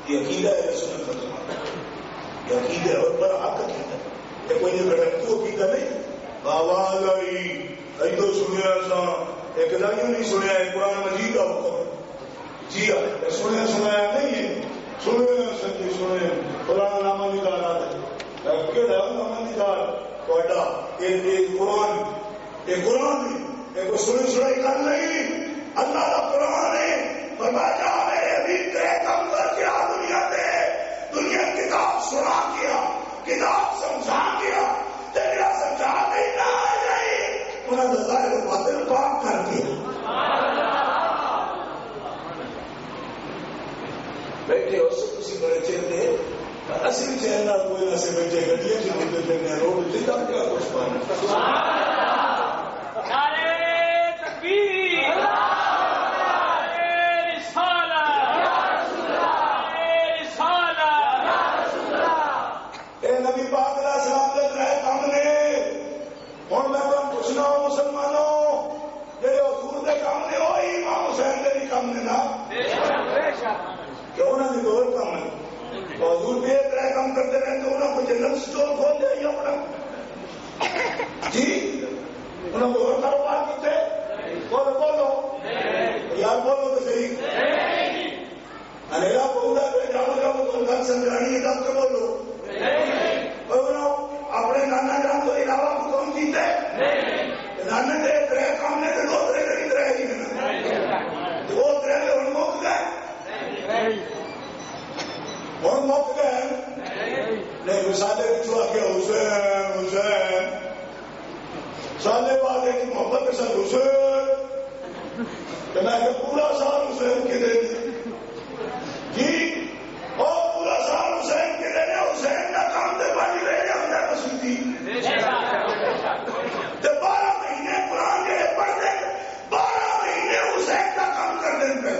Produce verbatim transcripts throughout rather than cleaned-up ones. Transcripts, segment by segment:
یہ عقیدہ ہے سنت والجماعت، یہ عقیدہ اور بڑا حق عقیدہ ہے، یہ کوئی گھٹتو عقیدہ نہیں. آواز آئی ایدو سنیا سا ایک دائیوں نہیں سنیا ہے قرآن مجید کا حکم. جی ہاں سنیا سنایا نہیں ہے، سنیا سچی سنے قرآن نامہ نکال آتا ہے کیڑا نامہ نکال کوئٹا یہ قرآن، یہ قرآن نہیں، یہ کوئی سنی سنائی کر نہیں. اللہ کا قرآن ہے، فرمایا جا میرے ابھی تیرے کم کر کے آ دنیا دے، دنیا کتاب سنا کیا، کتاب سمجھا کیا، تیرا سمجھا نہیں نہ نہیں انہوں نے ظاہر باطل پاک کر دیا. بیٹھے ہو سب کسی بڑے چہتے اصل چہنا کوئی نہ سے بیٹھے گڈیاں جو ہوتے لینے روڈ جتا کیا کچھ پانا. نعرہ تکبیر، نعرہ رسالت، نعرہ رسالت. اے نبی پاک علیہ السلام دے ترے کم نے. ہن میں تمہیں پوچھنا ہوں مسلمانوں، جڑے حضور دے کم نے وہی امام حسین دے بھی کم نے نا؟ بے شک بے شک. کہ انہوں نے دور کم ہے، حضور بھی ترے کم کرتے رہے تو انہوں کو جنرل سٹور کھول دیا ہی اپنا. جی انہوں کو اور کاروبار کیتے؟ بولو بولو یار بولو تو صحیح. انیرا بولتا ہے جاؤ جاؤ تم گھر سمجھانی ہے تب تو بولو. اپنے نانا جان تو علاوہ کو کون جیتا ہے؟ نانا دے ترے کام نے تو دو ترے کری ترے ہی نہیں، دو ترے میں ہن موک گئے، ہن موک گئے نہیں. سادے پچھو آ کے حسین حسین سالے بعد ایک محبت کے ساتھ حسین کہ میں کہ پورا سال حسین کے دے جی اور پورا سال حسین کے دے حسین کا کام دے پانی رہ جاتا ہے مسیحی تو بارہ مہینے قرآن کے پڑھتے بارہ مہینے حسین کا کام کر دیں پہ.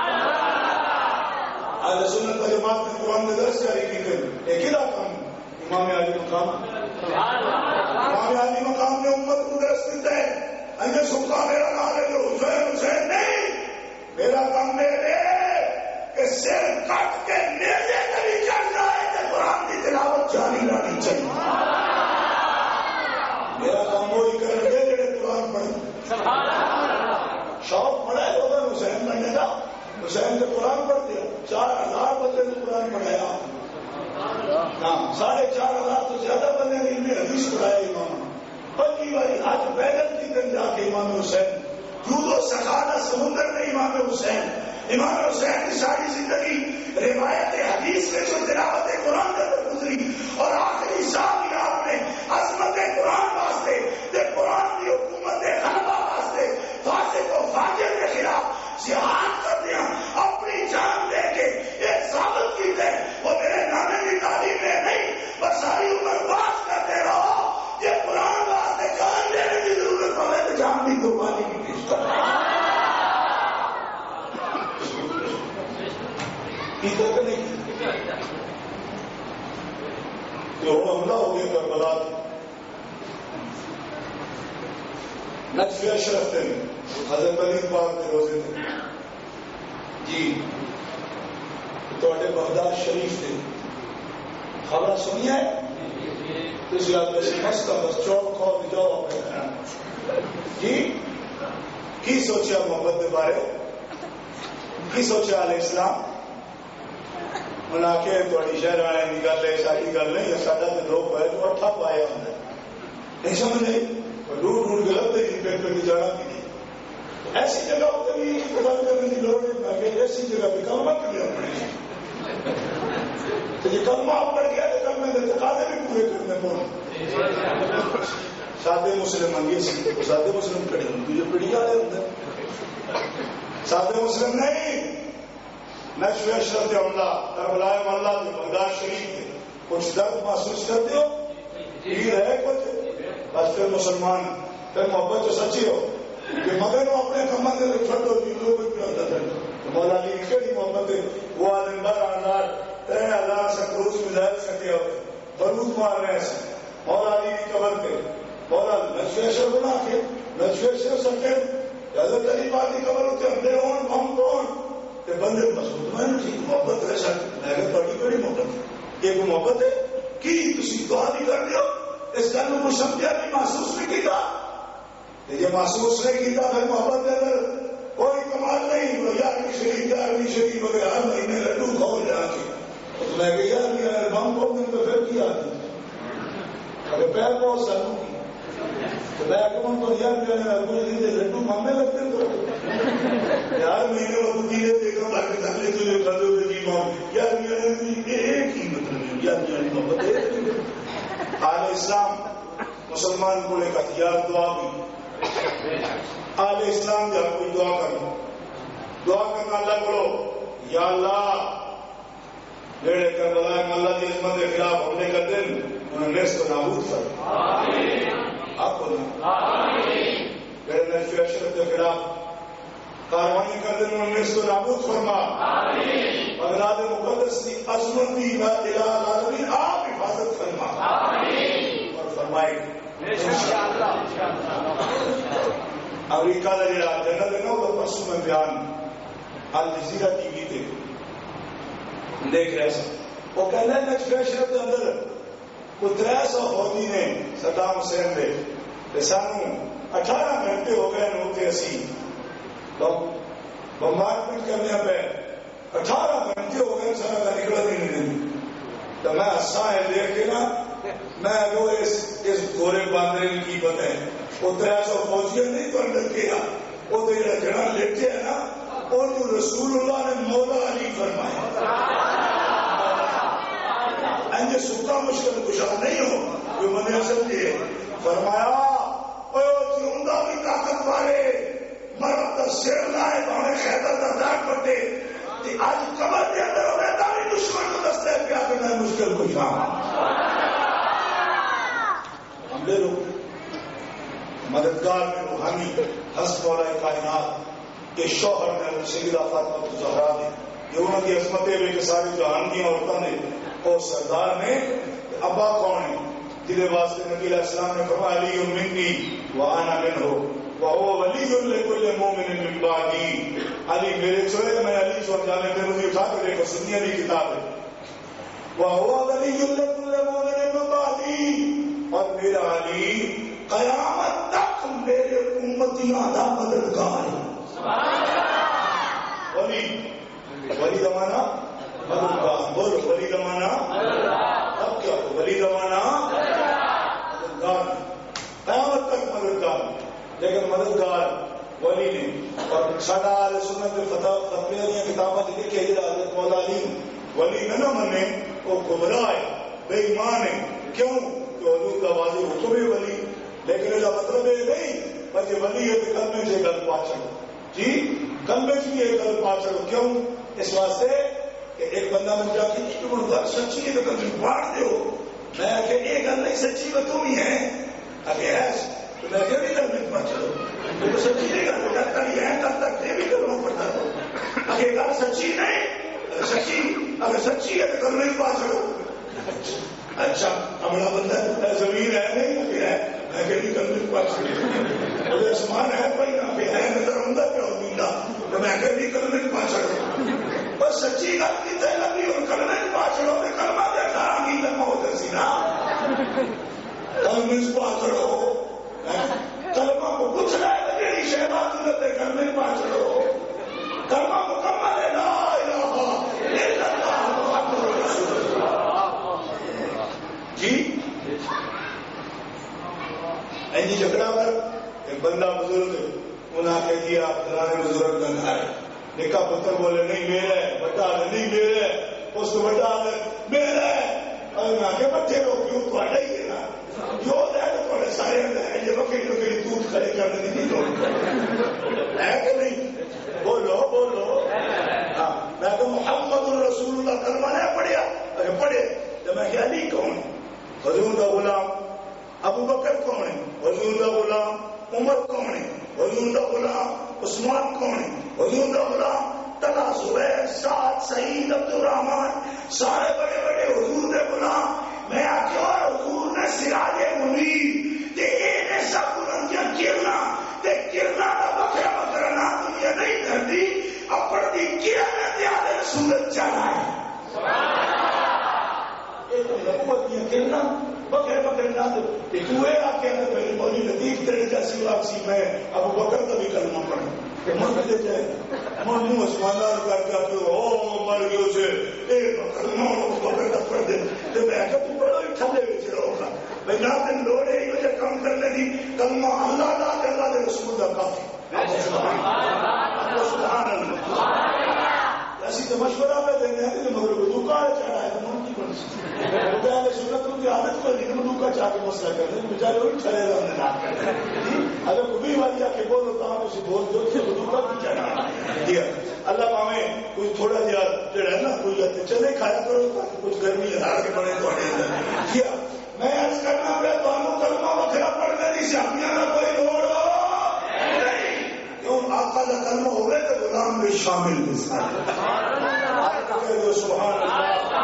آج سنت والجماعت میں قرآن میں درس جاری کی گئی ایک ہی کام امام علی مقام. امام علی مقام نے امت کو درس دیتا ہے انجے سکا میرا نام ہے جو حسین حسین نہیں، میرا کام میرے کہ سر کٹ کے نیزے کبھی چڑھنا ہے کہ قرآن کی تلاوت جاری رہنی چاہیے. میرا کام وہی کر کے جڑے قرآن پڑھے. شوق پڑا ہے لوگوں نے حسین پڑھنے کا، حسین سے قرآن پڑھ دیا. چار ہزار بندے نے قرآن پڑھایا، ہاں ساڑھے چار ہزار تو زیادہ بندے نے ان میں حدیث پڑھایا. امام پہلی باری حج پیدل کی کر جا کے امام حسین جودو سکھانا سمندر میں امام حسین امام حسین کی ساری زندگی روایت حدیث میں جو تلاوت قرآن کا گزری اور آخری سال میں عظمت قرآن واسطے تے قرآن کی حکومت غلبہ واسطے فاسق و فاجر کے خلاف جہاد کرتے ہیں اپنی جان دے کے ایک ثابت کی ہے وہ میرے نانے کی تعلیم میں نہیں بس ساری عمر باز کرتے رہو. یہ قرآن واسطے جان دینے کی ضرورت پڑے تو جان بھی قربانی کی پیش کرو. جو حملہ ہو گیا کربلا نقش اشرف تھے حضرت علی پاک کے روزے تھے جی تھوڑے بغداد شریف تھے خبر سنی ہے اس یاد سے مست بس چوک کھول جاؤ اپنے گھر جی کی سوچا محبت کے بارے کی سوچا علیہ السلام منا کے تھوڑی شہر والے کی گل ہے ساری گل نہیں ساڈا تو لوگ ہے تو اٹھا پایا ہوتا نہیں سمجھ نہیں ڈھونڈ ڈھونڈ کے لگتے جی پیٹ پہ جانا بھی نہیں ایسی جگہ ہوتے بھی گل کرنے کی لوڑ نہیں ایسی جگہ بھی کلمہ کر لیا پڑے تو یہ کلمہ آپ پڑھ گیا تو کلمے کے تقاضے بھی پورے کرنے پڑے. سادے مسلم منگے سی سادے مسلم کڑے ہوں جو پیڑھی والے ہوتے سادے مسلم نہیں. نقش اشرف عملہ کربلا محلہ کے بغداد شریف کے کچھ درد محسوس کرتے ہو یہ ہے کچھ بس پھر مسلمان پھر محبت جو سچی ہو کہ مگر وہ اپنے کمر سے چھوٹو جی لوگ بھی ہوتا تھا مولا علی کی کہڑی محبت ہے وہ آدم بارہ ہزار تین ہزار سے کروز میزائل سکے ہوئے بروز مار رہے ہیں مولا علی کی قبر پہ مولا نقش اشرف بنا کے نقش اشرف سکے حضرت علی پاک کی قبر ہوتے ہم دے ہوں ہم کون کہ بندے مطمئن تھی محبت ہے سر میں کہ بڑی بڑی محبت ایک محبت ہے کہ تسی دعا نہیں کر دیو اس گل کو سمجھا نہیں محسوس نہیں کیتا یہ محسوس نہیں کیتا پھر محبت کے اندر کوئی کمال نہیں یارویں شریف گیارہویں شریف وغیرہ ہر مہینے لڈو کھاؤ جا کے تو میں کہ یار میرا بم کو دن تو پھر کیا اگر پیر بہت سالوں کی تو میں کہوں تو یار میرا کوئی دن لڈو مانگنے لگتے تو یار مہینے وہ دینے دیکھا باقی دھلے تجھے کھدو دے جی ماں یار میرا ایک ہی مطلب یار میرا محبت ہے آل اسلام مسلمان کو لے کر یار دعا بھی آل اسلام جہاں کوئی دعا کرنا دعا کرنا اللہ کرو یا اللہ میرے کربلا میں اللہ کی عظمت کے خلاف حملے کا دن انہیں نیست و نابود کر آپ بولنا میرے نجف اشرف کے خلاف کاروانی کا دن انہیں نیست و نابود فرما بغداد مقدس کی عظمت کی الہ العالمین آپ حفاظت فرما اور فرمائے امریکہ کا جڑا جنرل ہے نا وہ پرسوں میں بیان الجزیرہ ٹی وی تے دیکھ رہے سن وہ کہنے نجف اشرف کے اندر وہ تر سو فوجی نے صدام حسین دے کہ سانو اٹھارہ گھنٹے ہو گئے نوتے اسی بمبار پیٹ کرنے پہ اٹھارہ گھنٹے ہو گئے سارا کا نکلا بھی نہیں تو میں ہسا ہے دیکھ کے نا میں وہ اس اس گورے باندھے کی بتائیں وہ تر سو فوجیاں نہیں تو اندر کیا وہ تو جڑا جڑا لیٹے ہے نا اور جو رسول اللہ نے مولا علی فرمایا انجے سکا مشکل کشا نہیں ہو جو میں نے سمجھے فرمایا او جیوندا بھی طاقت والے مرد کا سر لائے بانے خیبر کا داغ پٹے کہ آج قبر کے اندر ہوئے تاری دشمن کو دستے پیا کرنا ہے مشکل کشا ہم لے لو مددگار میں روحانی حسب مولا کائنات کے شوہر نے سیدہ فاطمہ الزہرا نے یہ انہوں کی عظمتیں بھی کہ ساری جہان کی عورتوں نے اور سردار نے ابا کون ہے جنہیں واسطے نبی علیہ السلام نے فرمایا علی منی وانا منہ وهو ولی لكل مؤمن من بعدی علی میرے چھوڑے میں علی چھوڑ جانے پہ مجھے اٹھا کے دیکھو سنی علی کتاب ہے وهو ولی لكل مؤمن من بعدی اور میرا علی قیامت تک میرے امتیاں دا مددگار ہے ولی ولی زمانہ مددگار بولو ولی زمانہ اب کیا ولی زمانہ مددگار قیامت تک مددگار لیکن مددگار ولی نے اور سادہ آل سنت فتح فتح علیہ کتابت لکھی ہے جدا حضرت مولا علی ولی نہ نہ منے وہ گمراہ ہے بے ایمان ہے کیوں کہ حضور کا واضح حکم ہے ولی لیکن اس کا مطلب یہ نہیں بلکہ ولی ہے کہ کلمے سے گل پاچڑو جی کلمے سے یہ گل پاچڑو کیوں اس واسطے کہ ایک بندہ من جا کے ایک گل سچی ہے تو کلمے پاٹ دیو میں کہ ایک گل نہیں سچی وہ تم ہی ہے اگر ایس تو میں کہ بھی کلمے پاچڑو تو سچی نہیں گل جب تک یہ ہے تب تک یہ بھی کلمہ پڑتا دو اگر گل سچی نہیں سچی اگر سچی ہے تو کلمے پاچڑو اچھا ہمارا بندہ زمین ہے نہیں کہ ہے میں کہ بھی کلمے پاچڑو مجھے آسمان ہے کوئی نہ کہ ہے نظر آمدہ کیا ہوگا تو میں کہ بھی کلمے پاچڑو بس سچی گل کی تے لگی اور کلمے پاچڑو تے کلمہ دے کھارا گی لگا ہوتا سی نا کلمے پاچڑو کلمہ کو کچھ نہ ہے جیڑی شہبات ہوتے کلمے پاچڑو کلمہ مکمل ہے لا الہ الا اللہ محمد رسول اللہ جی اینی جھگڑا کر ایک بندہ بزرگ انہاں کہ جی آپ فلانے بزرگ کا گھر ہے نکاح پتر بولے نہیں میرا ہے بڑا ہے نہیں میرا ہے اس کو بڑا ہے میرا ہے اور انہاں کہ بچے لوگ کیوں تھوڑا ہی ہے نا جو ہے تو تھوڑے سارے ہیں یہ وکیل وکیل دودھ کھڑے کرنے کی نہیں ہے کہ نہیں بولو بولو ہاں میں تو محمد الرسول اللہ کلمہ نہیں پڑھیا اگر پڑھے تو میں کہ علی کون حضور کا غلام ابو بکر کون ہے حضور کا غلام عمر کون ہے حضور کا غلام عثمان کون ہے حضور کا غلام طلحہ زبیر سعد سعید عبد الرحمان سارے بڑے بڑے حضور کے غلام میں آخیا حضور نے سراج منیر تے اے سب بلندیاں کرنا تے کرنا دا بکرا بکرا نہ دنیا نہیں کردی اپڑ دی کیا چڑھا ہے نبوت دیا کہنا بکرے بکرے نہ دے تو یہ آ کے میری مولی لطیف تیرے جیسی واپسی میں ابو بکر کا بھی کلمہ پڑھوں کہ مر بھی دے جائے من منہ اسماندار کر کے اپنے او مر گئے اسے اے بکر نو بکر کا پڑھ دے تو میں کہا تو بڑا ہی ٹھلے ہوئے چلو گا بھائی نہ تن لوڑے ہی مجھے کم کرنے دی کلمہ اللہ لا کے اللہ دے رسول دا کافی سبحان اللہ ایسی تو مشورہ پہ دینے ہیں کہ مگر وضو کا چڑھا ہے تو من کی بن سکتی ہے نے سنت کی عادت کو لیکن وضو کا چاہ کے مسئلہ کر دیں بیچارے وہی چھڑے گا انہیں نہ کریں اگر کبھی والی آ کے بولو تو ہم اسے بول دو کہ وضو کا بھی چڑھا دیا اللہ پاویں کوئی تھوڑا جہا جو ہے نا کوئی چلے کھایا کرو تاکہ کچھ گرمی لگا کے بڑے تو کیا میں عرض کرنا پہ دونوں کلمہ وکھرا پڑھنے کی سیاحیاں کا کوئی لوڑ ہو آقا کا کلمہ ہوئے تو غلام بھی شامل بھی سارے سبحان اللہ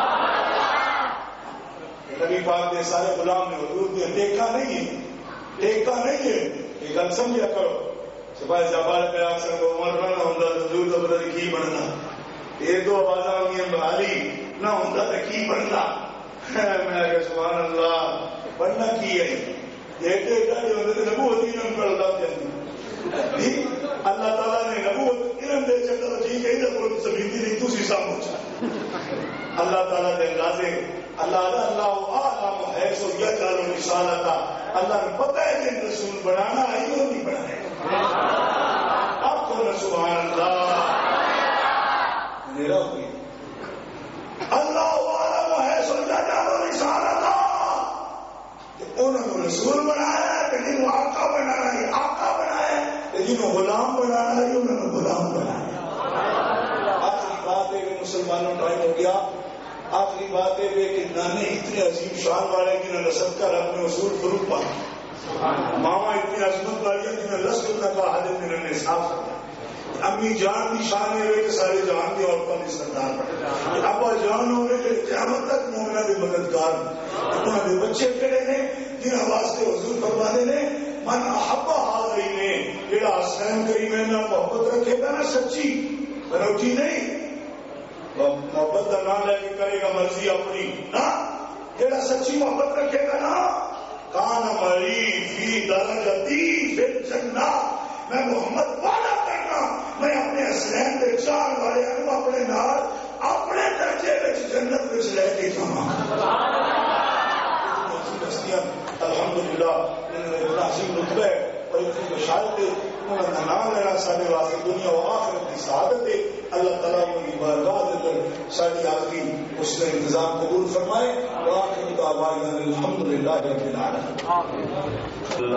نبی پاک نے سارے غلام نے حضور نے دیکھا نہیں ہے دیکھا نہیں ہے یہ گل سمجھا کرو سپاہی زبان پہ آ سکتے عمر نہ ہوتا حضور کا پتہ کی بننا یہ دو آواز آئی بحالی نہ ہوتا تو کی بننا میں کہ سبحان اللہ بننا کی ہے دیکھتے جو ہوتے تھے نبوت ہی نہ کرتا جاتی اللہ تعالیٰ نے نبوت علم دے چکا تو ٹھیک ہے نبوت سمیتی نہیں تو سیسا پہنچا اللہ تعالیٰ نے اندازے اللہ اللہ عالم ہے سو یہ چالو رسالتا اللہ نے پتہ ہے کہ رسول بنانا ہے یا نہیں بنانا اب تو سبحان اللہ میرا ہوئی اللہ عالم ہے سو یہ چالو رسالتا انہوں نے رسول بنایا ہے کہ جنہوں آقا بنانا ہے آقا بنایا ہے جنہوں غلام بنانا ہے انہوں نے غلام بنایا آخری بات ہے کہ مسلمانوں ٹائم ہو گیا آخری بات ہے کہ نانے اتنے عظیم شان والے جنہوں نے سب کر اپنے اصول فروغ پا ماما اتنی عظمت والی جنہوں نے لسک نہ کہا حضرت جنہوں نے صاف کرا امی جان کی شان ہے کہ سارے جان کی عورتوں کی سردار پڑے ابا جان ہونے کے قیامت تک مومنہ کے مددگار انہوں نے بچے کھڑے نے جنہوں واسطے حضور فرمانے نے من احبا حاضرین نے جڑا حسین کریم نہ محبت رکھے گا نا سچی بروٹی نہیں محبت کا نام لے کے کرے گا مرضی اپنی نا جڑا سچی محبت رکھے گا نا کان مری فی درجتی فی الجنہ میں محمد وعدہ کرنا میں اپنے حسین کے چار والے اپنے نال اپنے درجے میں جنت میں لے کے جاؤں الحمدللہ اتنا عظیم رتبہ ہے اور اتنی بشارت ہے انہوں نے نام لینا سارے واسطے دنیا و آخرت کی سعادت ہے اللہ تعالیٰ کی بارگاہ اندر ساری آخری اس نے انتظام قبول فرمائے وآخر دعوانا الحمدللہ رب العالمین.